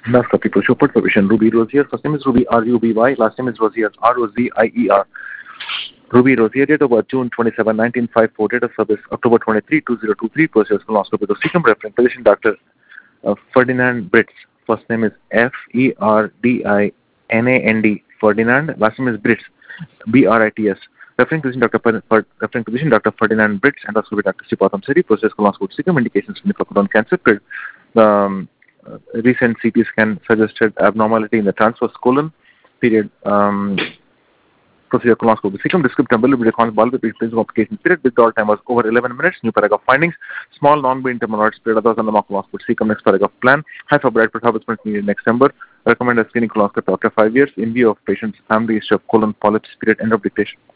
Endoscopy to show perturbation. Ruby Rosier. First name is Ruby R-U-B-Y. Last name is Rosier R-O-Z-I-E-R. Ruby Rosier, date of birth June 27, 1954, date of service October 23, 2023, process colonoscopy. The second reference, physician Dr. Ferdinand Britz. First name is Ferdinand, Ferdinand. Last name is Britz, Brits. Referring physician Dr. Ferdinand Britz, endoscopy Dr. Sipatham Seri, process colonoscopy. Second indications for colon cancer. Recent CT scan suggested abnormality in the transverse colon. Period. Procedure colonoscopy. Second descriptive bulbar complications. Period. Withdrawal time was over 11 minutes. New paragraph findings. Small non-brain hemorrhoids. Period. Others on the colonoscopy. Second next paragraph plan. High fibroid perturbation needed next December. Recommended screening colonoscopy after 5 years in view of patient's family history of colon polyps. Period. End of dictation.